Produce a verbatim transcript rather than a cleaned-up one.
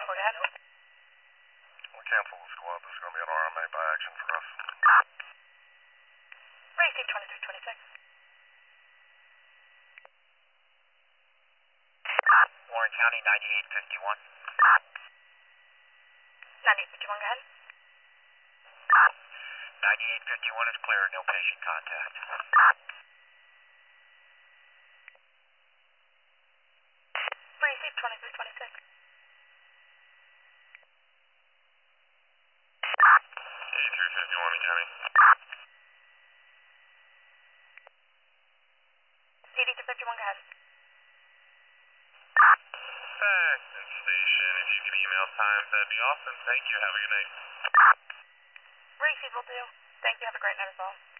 twenty-four, go ahead. We cancel the squad. This is going to be an R M A by action for us. Receive twenty-three twenty-six. Warren County, ninety-eight fifty-one. ninety-eight fifty-one, go ahead. ninety-eight fifty-one is clear, no patient contact. Receive twenty-three twenty-six. eighty-three fifty-one, County. eighty-two fifty-one, go ahead. Back to station. If you could email times, that'd be awesome. Thank you. Have a good night. Receive will do. Thank you. Have a great night as well.